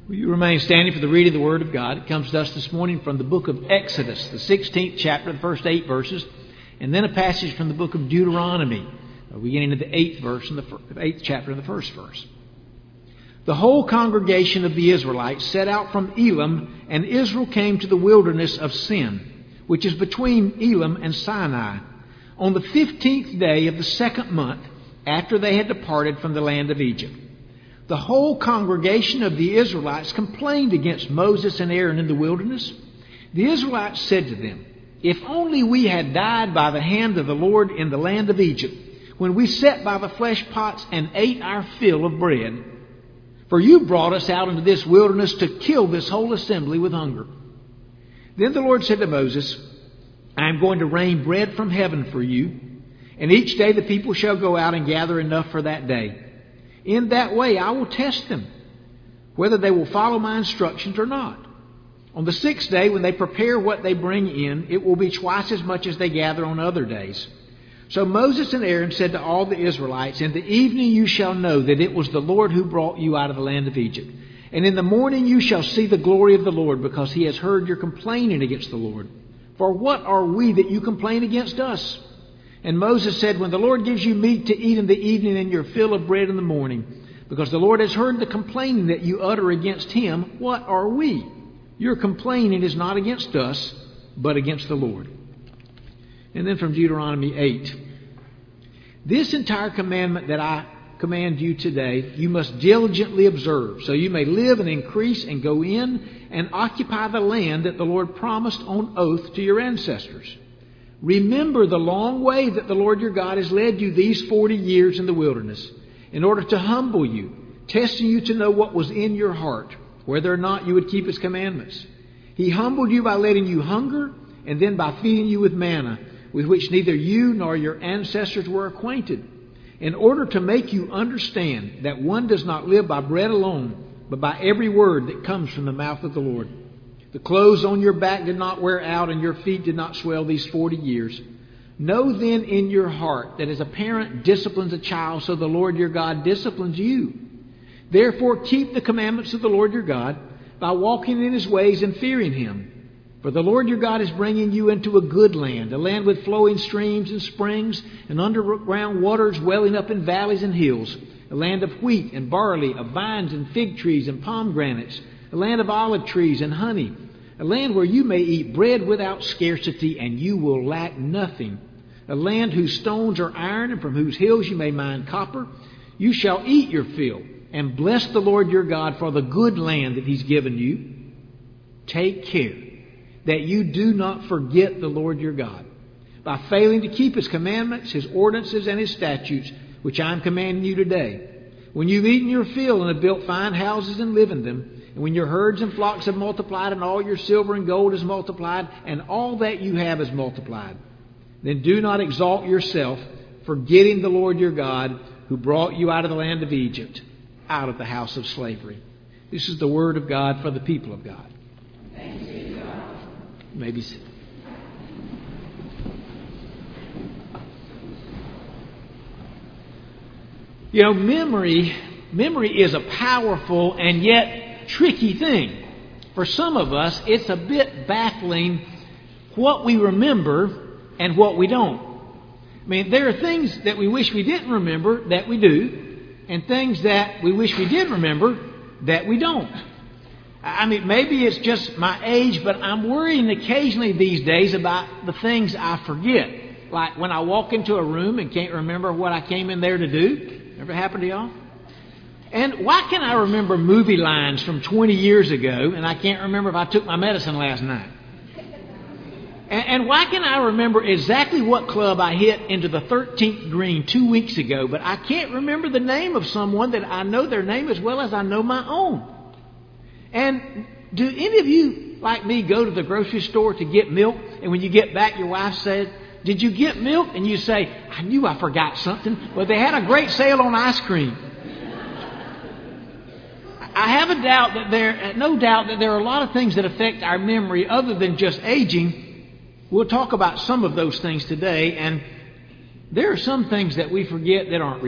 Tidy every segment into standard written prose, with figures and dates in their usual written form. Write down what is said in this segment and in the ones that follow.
Will you remain standing for the reading of the Word of God? It comes to us this morning from the book of Exodus, the 16th chapter, the first 8 verses, and then a passage from the book of Deuteronomy, beginning of the 8th verse and the 8th chapter and the first verse. The whole congregation of the Israelites set out from Elim, and Israel came to the wilderness of Sin, which is between Elim and Sinai, on the 15th day of the second month after they had departed from the land of Egypt. The whole congregation of the Israelites complained against Moses and Aaron in the wilderness. The Israelites said to them, "If only we had died by the hand of the Lord in the land of Egypt, when we sat by the flesh pots and ate our fill of bread. For you brought us out into this wilderness to kill this whole assembly with hunger." Then the Lord said to Moses, "I am going to rain bread from heaven for you, and each day the people shall go out and gather enough for that day. In that way I will test them, whether they will follow my instructions or not. On the 6th day, when they prepare what they bring in, it will be twice as much as they gather on other days." So Moses and Aaron said to all the Israelites, "In the evening you shall know that it was the Lord who brought you out of the land of Egypt. And in the morning you shall see the glory of the Lord, because he has heard your complaining against the Lord. For what are we that you complain against us?" And Moses said, "When the Lord gives you meat to eat in the evening and your fill of bread in the morning, because the Lord has heard the complaining that you utter against him, what are we? Your complaining is not against us, but against the Lord." And then from Deuteronomy 8. "This entire commandment that I command you today, you must diligently observe, so you may live and increase and go in and occupy the land that the Lord promised on oath to your ancestors. Remember the long way that the Lord your God has led you these 40 years in the wilderness, in order to humble you, testing you to know what was in your heart, whether or not you would keep his commandments. He humbled you by letting you hunger, and then by feeding you with manna, with which neither you nor your ancestors were acquainted, in order to make you understand that one does not live by bread alone, but by every word that comes from the mouth of the Lord. The clothes on your back did not wear out, and your feet did not swell these 40 years. Know then in your heart that as a parent disciplines a child, so the Lord your God disciplines you. Therefore keep the commandments of the Lord your God by walking in his ways and fearing him. For the Lord your God is bringing you into a good land, a land with flowing streams and springs and underground waters welling up in valleys and hills, a land of wheat and barley, of vines and fig trees and pomegranates, a land of olive trees and honey, a land where you may eat bread without scarcity and you will lack nothing, a land whose stones are iron and from whose hills you may mine copper. You shall eat your fill and bless the Lord your God for the good land that he's given you. Take care that you do not forget the Lord your God by failing to keep his commandments, his ordinances, and his statutes, which I am commanding you today. When you've eaten your fill and have built fine houses and live in them, and when your herds and flocks have multiplied, and all your silver and gold is multiplied, and all that you have is multiplied, then do not exalt yourself, forgetting the Lord your God, who brought you out of the land of Egypt, out of the house of slavery." This is the word of God for the people of God. Thanks be to God. Maybe sit. You know, memory is a powerful and yet tricky thing. For some of us, it's a bit baffling what we remember and what we don't. I mean, there are things that we wish we didn't remember that we do, and things that we wish we did remember that we don't. I mean, maybe it's just my age, but I'm worrying occasionally these days about the things I forget. Like when I walk into a room and can't remember what I came in there to do. Ever happened to y'all? And why can I remember movie lines from 20 years ago and I can't remember if I took my medicine last night? And why can I remember exactly what club I hit into the 13th green 2 weeks ago, but I can't remember the name of someone that I know their name as well as I know my own? And do any of you, like me, go to the grocery store to get milk, and when you get back, your wife says, "Did you get milk?" And you say, "I knew I forgot something, but they had a great sale on ice cream." I have no doubt that there are a lot of things that affect our memory other than just aging. We'll talk about some of those things today, and there are some things that we forget that aren't really important, and there are other things that we forget that really are important.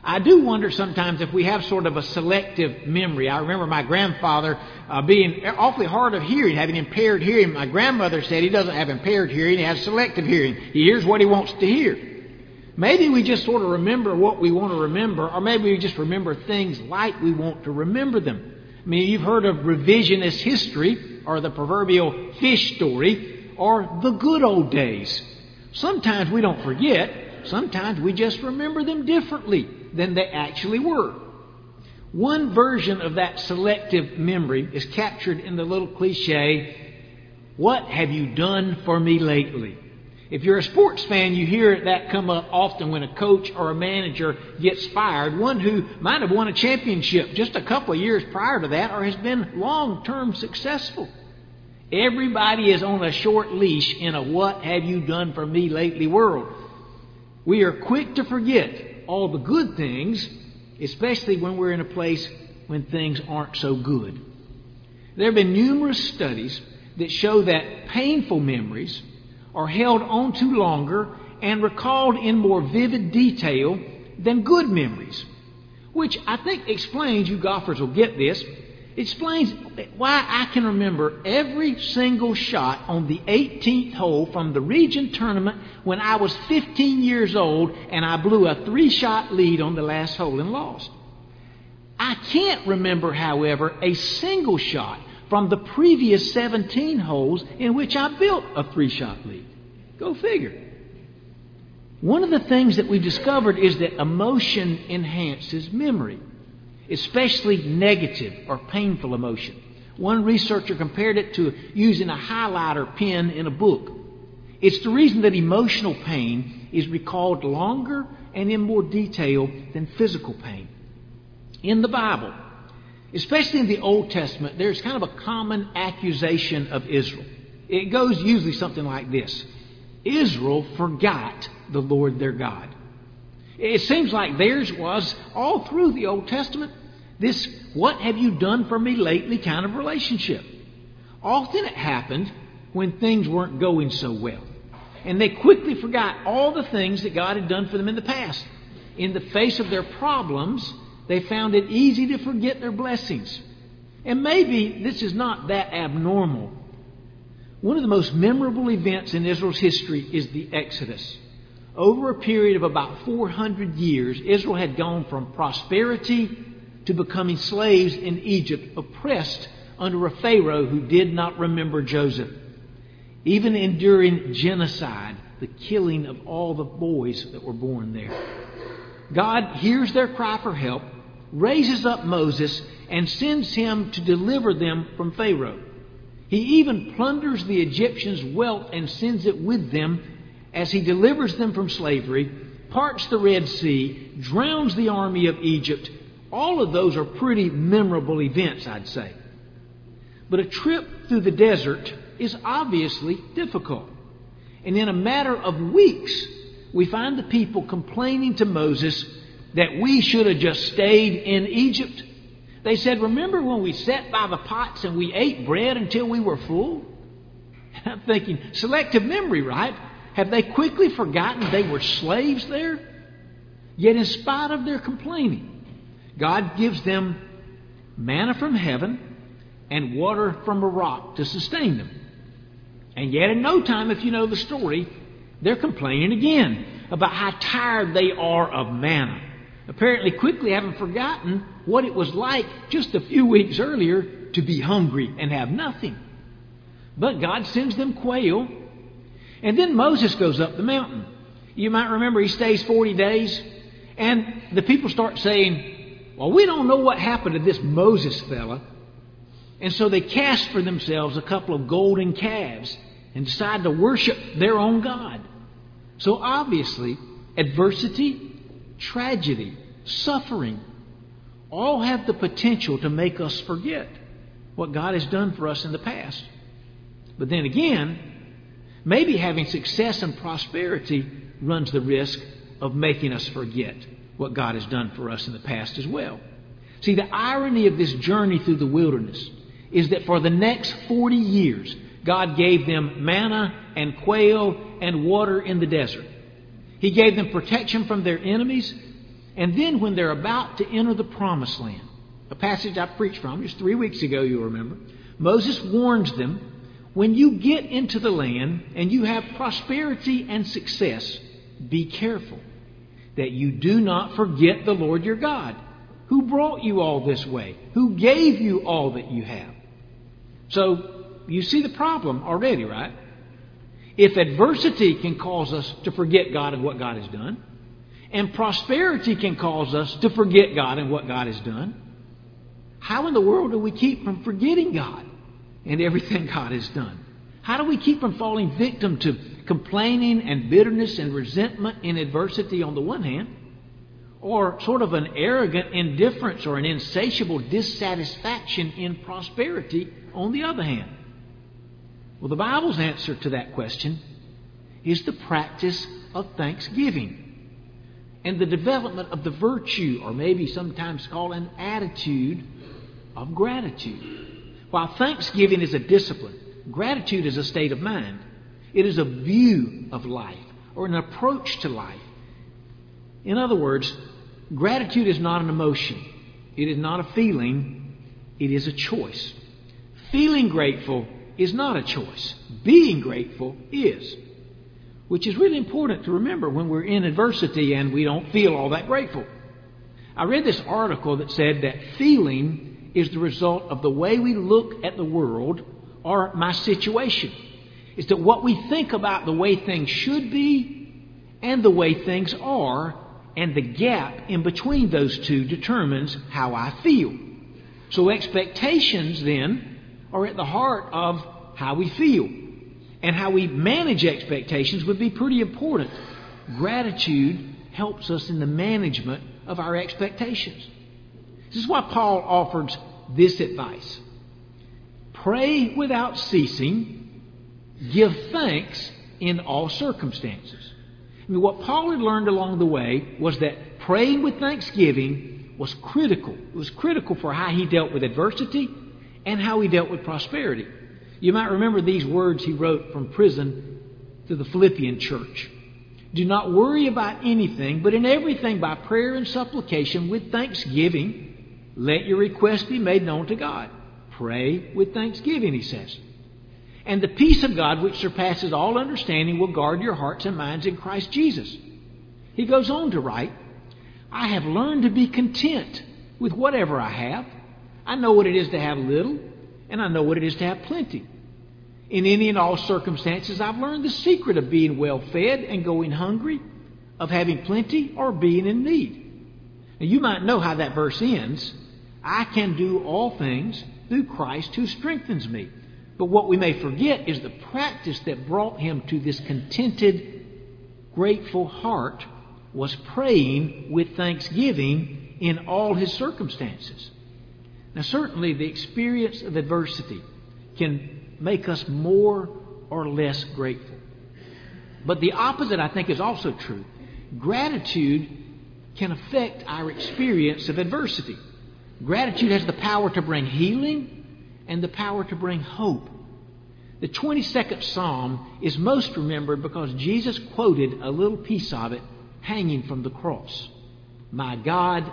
I do wonder sometimes if we have sort of a selective memory. I remember my grandfather being awfully hard of hearing, having impaired hearing. My grandmother said he doesn't have impaired hearing, he has selective hearing. He hears what he wants to hear. Maybe we just sort of remember what we want to remember, or maybe we just remember things like we want to remember them. I mean, you've heard of revisionist history, or the proverbial fish story, or the good old days. Sometimes we don't forget, sometimes we just remember them differently than they actually were. One version of that selective memory is captured in the little cliche, "What have you done for me lately?" If you're a sports fan, you hear that come up often when a coach or a manager gets fired, one who might have won a championship just a couple of years prior to that or has been long-term successful. Everybody is on a short leash in a "what have you done for me lately" world. We are quick to forget all the good things, especially when we're in a place when things aren't so good. There have been numerous studies that show that painful memories are held on to longer and recalled in more vivid detail than good memories, which I think explains, you golfers will get this, explains why I can remember every single shot on the 18th hole from the region tournament when I was 15 years old and I blew a 3-shot lead on the last hole and lost. I can't remember, however, a single shot from the previous 17 holes in which I built a 3-shot lead. Go figure. One of the things that we've discovered is that emotion enhances memory, especially negative or painful emotion. One researcher compared it to using a highlighter pen in a book. It's the reason that emotional pain is recalled longer and in more detail than physical pain. In the Bible, especially in the Old Testament, there's kind of a common accusation of Israel. It goes usually something like this: Israel forgot the Lord their God. It seems like theirs was, all through the Old Testament, this "what have you done for me lately" kind of relationship. Often it happened when things weren't going so well. And they quickly forgot all the things that God had done for them in the past. In the face of their problems, they found it easy to forget their blessings. And maybe this is not that abnormal. One of the most memorable events in Israel's history is the Exodus. Over a period of about 400 years, Israel had gone from prosperity to becoming slaves in Egypt, oppressed under a Pharaoh who did not remember Joseph, even enduring genocide, the killing of all the boys that were born there. God hears their cry for help, raises up Moses, and sends him to deliver them from Pharaoh. He even plunders the Egyptians' wealth and sends it with them as he delivers them from slavery, parts the Red Sea, drowns the army of Egypt. All of those are pretty memorable events, I'd say. But a trip through the desert is obviously difficult. And in a matter of weeks, we find the people complaining to Moses that we should have just stayed in Egypt. They said, "Remember when we sat by the pots and we ate bread until we were full?" I'm thinking, selective memory, right? Have they quickly forgotten they were slaves there? Yet in spite of their complaining, God gives them manna from heaven and water from a rock to sustain them. And yet in no time, if you know the story, they're complaining again about how tired they are of manna. Apparently quickly having forgotten what it was like just a few weeks earlier to be hungry and have nothing. But God sends them quail. And then Moses goes up the mountain. You might remember he stays 40 days. And the people start saying, "Well, we don't know what happened to this Moses fella." And so they cast for themselves a couple of golden calves and decide to worship their own God. So obviously, adversity, tragedy, suffering, all have the potential to make us forget what God has done for us in the past. But then again, maybe having success and prosperity runs the risk of making us forget what God has done for us in the past as well. See, the irony of this journey through the wilderness is that for the next 40 years, God gave them manna and quail and water in the desert. He gave them protection from their enemies. And then when they're about to enter the promised land, a passage I preached from just 3 weeks ago, you'll remember, Moses warns them, when you get into the land and you have prosperity and success, be careful that you do not forget the Lord your God, who brought you all this way, who gave you all that you have. So you see the problem already, right? If adversity can cause us to forget God and what God has done, and prosperity can cause us to forget God and what God has done, how in the world do we keep from forgetting God and everything God has done? How do we keep from falling victim to complaining and bitterness and resentment in adversity on the one hand, or sort of an arrogant indifference or an insatiable dissatisfaction in prosperity on the other hand? Well, the Bible's answer to that question is the practice of thanksgiving and the development of the virtue, or maybe sometimes called an attitude of gratitude. While thanksgiving is a discipline, gratitude is a state of mind. It is a view of life or an approach to life. In other words, gratitude is not an emotion. It is not a feeling. It is a choice. Feeling grateful is not a choice. Being grateful is. Which is really important to remember when we're in adversity and we don't feel all that grateful. I read this article that said that feeling is the result of the way we look at the world or my situation. It's that what we think about the way things should be and the way things are, and the gap in between those two determines how I feel. So expectations then are at the heart of how we feel. And how we manage expectations would be pretty important. Gratitude helps us in the management of our expectations. This is why Paul offers this advice. Pray without ceasing. Give thanks in all circumstances. I mean, what Paul had learned along the way was that praying with thanksgiving was critical. It was critical for how he dealt with adversity and how he dealt with prosperity. You might remember these words he wrote from prison to the Philippian church. Do not worry about anything, but in everything by prayer and supplication with thanksgiving, let your requests be made known to God. Pray with thanksgiving, he says. And the peace of God, which surpasses all understanding, will guard your hearts and minds in Christ Jesus. He goes on to write, I have learned to be content with whatever I have. I know what it is to have little, and I know what it is to have plenty. In any and all circumstances, I've learned the secret of being well fed and going hungry, of having plenty or being in need. Now, you might know how that verse ends. I can do all things through Christ who strengthens me. But what we may forget is the practice that brought him to this contented, grateful heart was praying with thanksgiving in all his circumstances. Now, certainly the experience of adversity can make us more or less grateful. But the opposite, I think, is also true. Gratitude can affect our experience of adversity. Gratitude has the power to bring healing and the power to bring hope. The 22nd Psalm is most remembered because Jesus quoted a little piece of it hanging from the cross. My God,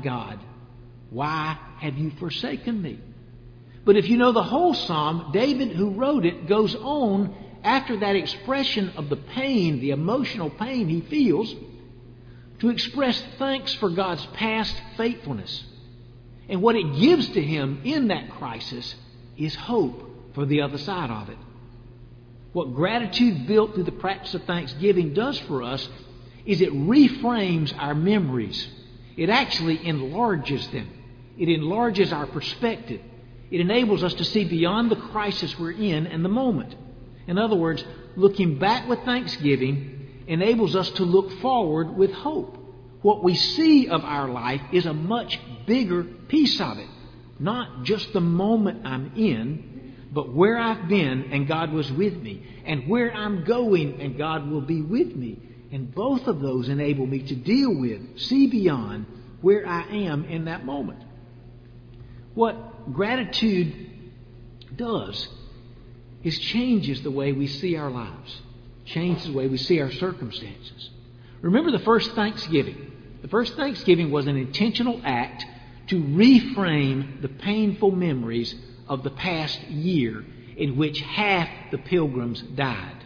why have you forsaken me? But if you know the whole psalm, David, who wrote it, goes on after that expression of the pain, the emotional pain he feels, to express thanks for God's past faithfulness. And what it gives to him in that crisis is hope for the other side of it. What gratitude built through the practice of thanksgiving does for us is it reframes our memories. It actually enlarges them. It enlarges our perspective. It enables us to see beyond the crisis we're in and the moment. In other words, looking back with thanksgiving enables us to look forward with hope. What we see of our life is a much bigger piece of it. Not just the moment I'm in, but where I've been and God was with me, and where I'm going and God will be with me. And both of those enable me to deal with, see beyond where I am in that moment. What gratitude does is changes the way we see our lives, changes the way we see our circumstances. Remember the first Thanksgiving. The first Thanksgiving was an intentional act to reframe the painful memories of the past year in which half the pilgrims died.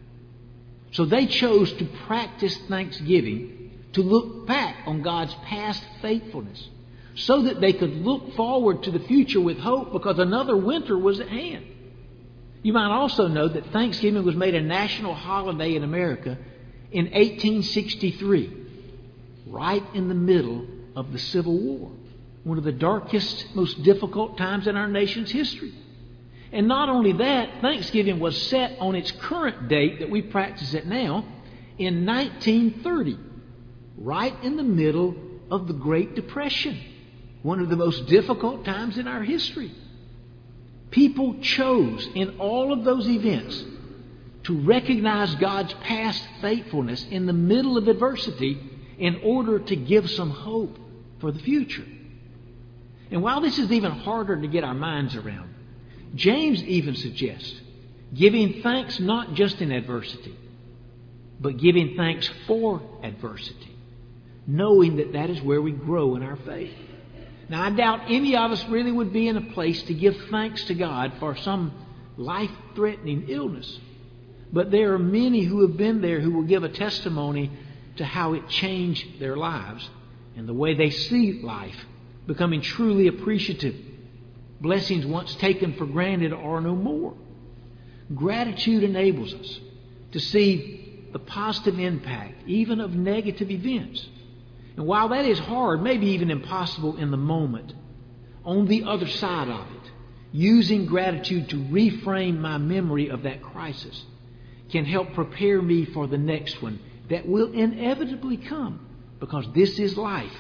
So they chose to practice Thanksgiving to look back on God's past faithfulness so that they could look forward to the future with hope because another winter was at hand. You might also know that Thanksgiving was made a national holiday in America in 1863, right in the middle of the Civil War, one of the darkest, most difficult times in our nation's history. And not only that, Thanksgiving was set on its current date that we practice it now in 1930, right in the middle of the Great Depression, one of the most difficult times in our history. People chose in all of those events to recognize God's past faithfulness in the middle of adversity in order to give some hope for the future. And while this is even harder to get our minds around, James even suggests giving thanks not just in adversity, but giving thanks for adversity, knowing that that is where we grow in our faith. Now, I doubt any of us really would be in a place to give thanks to God for some life-threatening illness. But there are many who have been there who will give a testimony to how it changed their lives and the way they see life, becoming truly appreciative. Blessings once taken for granted are no more. Gratitude enables us to see the positive impact, even of negative events. And while that is hard, maybe even impossible in the moment, on the other side of it, using gratitude to reframe my memory of that crisis can help prepare me for the next one that will inevitably come, because this is life.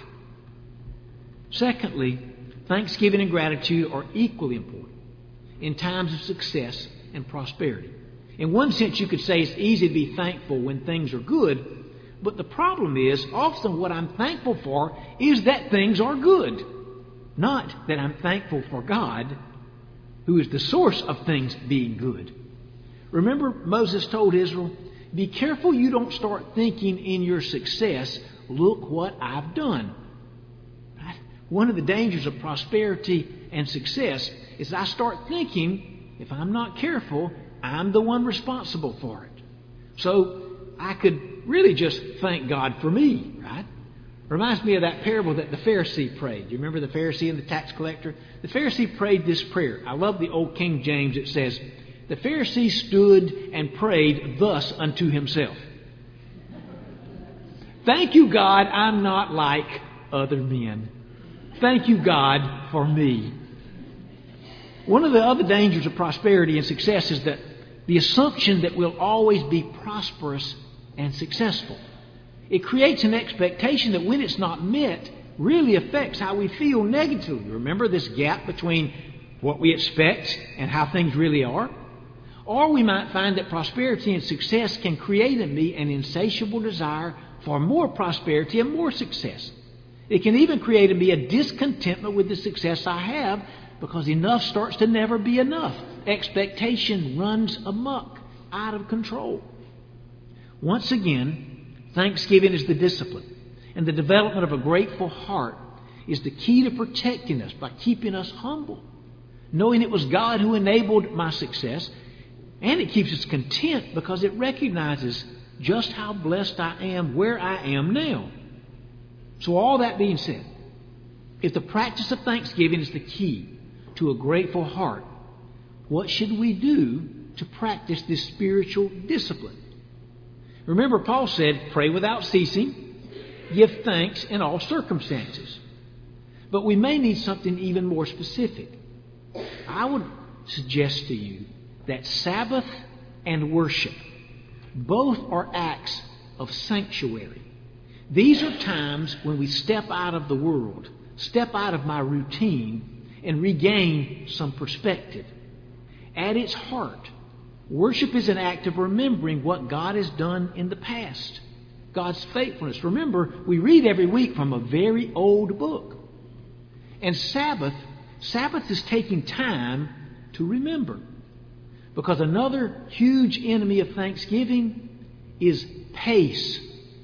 Secondly, thanksgiving and gratitude are equally important in times of success and prosperity. In one sense, you could say it's easy to be thankful when things are good, but the problem is often what I'm thankful for is that things are good, not that I'm thankful for God, who is the source of things being good. Remember, Moses told Israel, be careful you don't start thinking in your success, look what I've done. One of the dangers of prosperity and success is I start thinking, if I'm not careful, I'm the one responsible for it. So I could really just thank God for me, right? Reminds me of that parable that the Pharisee prayed. Do you remember the Pharisee and the tax collector? The Pharisee prayed this prayer. I love the old King James. It says, the Pharisee stood and prayed thus unto himself. Thank you, God, I'm not like other men. Thank you, God, for me. One of the other dangers of prosperity and success is that the assumption that we'll always be prosperous and successful. It creates an expectation that when it's not met, really affects how we feel negatively. Remember this gap between what we expect and how things really are? Or we might find that prosperity and success can create in me an insatiable desire for more prosperity and more success. It can even create in me a discontentment with the success I have because enough starts to never be enough. Expectation runs amok, out of control. Once again, thanksgiving is the discipline, and the development of a grateful heart is the key to protecting us by keeping us humble, knowing it was God who enabled my success, and it keeps us content because it recognizes just how blessed I am where I am now. So all that being said, if the practice of thanksgiving is the key to a grateful heart, what should we do to practice this spiritual discipline? Remember, Paul said, pray without ceasing, give thanks in all circumstances. But we may need something even more specific. I would suggest to you that Sabbath and worship both are acts of sanctuary. These are times when we step out of the world, step out of my routine, and regain some perspective. At its heart, worship is an act of remembering what God has done in the past, God's faithfulness. Remember, we read every week from a very old book. And Sabbath is taking time to remember. Because another huge enemy of thanksgiving is pace.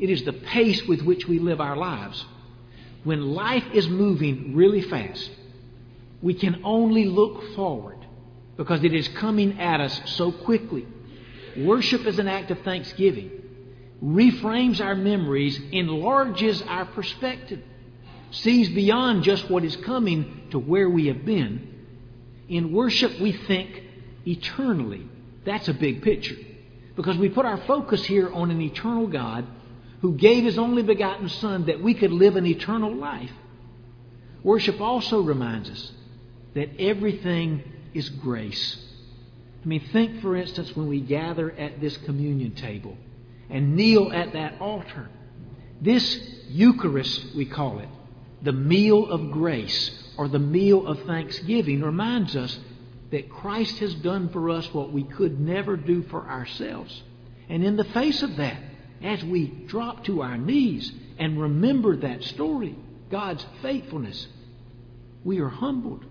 It is the pace with which we live our lives. When life is moving really fast, we can only look forward because it is coming at us so quickly. Worship is an act of thanksgiving. Reframes our memories, enlarges our perspective, sees beyond just what is coming to where we have been. In worship, we think eternally. That's a big picture because we put our focus here on an eternal God who gave His only begotten Son that we could live an eternal life. Worship also reminds us that everything is grace. I mean, think, for instance, when we gather at this communion table and kneel at that altar. This Eucharist, we call it, the meal of grace or the meal of thanksgiving, reminds us that Christ has done for us what we could never do for ourselves. And in the face of that, as we drop to our knees and remember that story, God's faithfulness, we are humbled.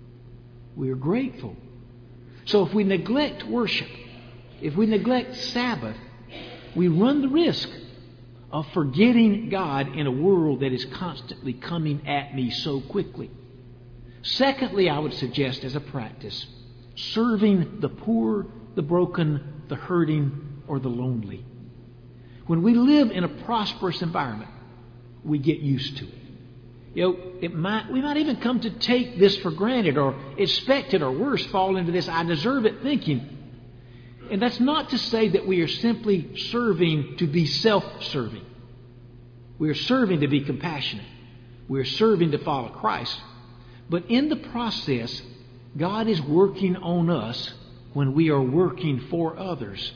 We are grateful. So if we neglect worship, if we neglect Sabbath, we run the risk of forgetting God in a world that is constantly coming at me so quickly. Secondly, I would suggest as a practice, serving the poor, the broken, the hurting, or the lonely. When we live in a prosperous environment, we get used to it. We might even come to take this for granted or expect it or worse, fall into this I deserve it thinking. And that's not to say that we are simply serving to be self-serving. We are serving to be compassionate. We are serving to follow Christ. But in the process, God is working on us when we are working for others.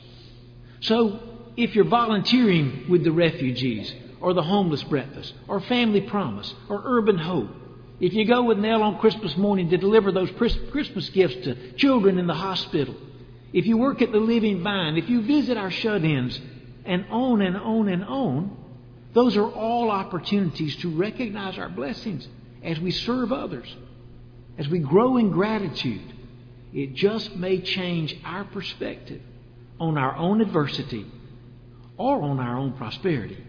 So if you're volunteering with the refugees, or the homeless breakfast, or Family Promise, or Urban Hope, if you go with Nell on Christmas morning to deliver those Christmas gifts to children in the hospital, if you work at the Living Vine, if you visit our shut-ins, and on and on and on, those are all opportunities to recognize our blessings as we serve others, as we grow in gratitude. It just may change our perspective on our own adversity or on our own prosperity.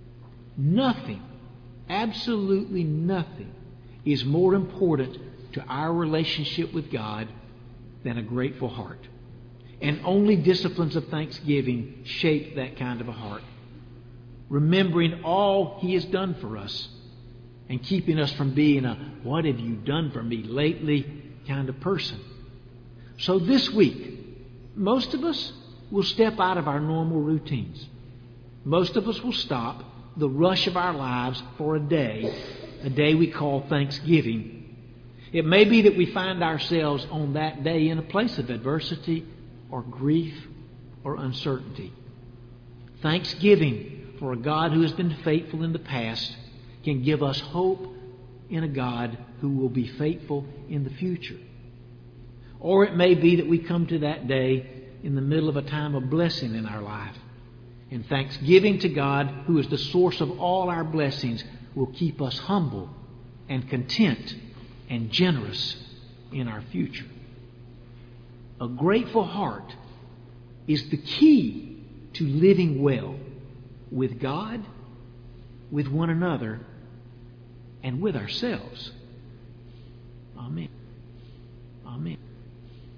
Nothing, absolutely nothing, is more important to our relationship with God than a grateful heart. And only disciplines of thanksgiving shape that kind of a heart. Remembering all He has done for us and keeping us from being a "what have you done for me lately" kind of person. So this week, most of us will step out of our normal routines. Most of us will stop the rush of our lives for a day we call Thanksgiving. It may be that we find ourselves on that day in a place of adversity or grief or uncertainty. Thanksgiving for a God who has been faithful in the past can give us hope in a God who will be faithful in the future. Or it may be that we come to that day in the middle of a time of blessing in our life. And thanksgiving to God, who is the source of all our blessings, will keep us humble and content and generous in our future. A grateful heart is the key to living well with God, with one another, and with ourselves. Amen. Amen.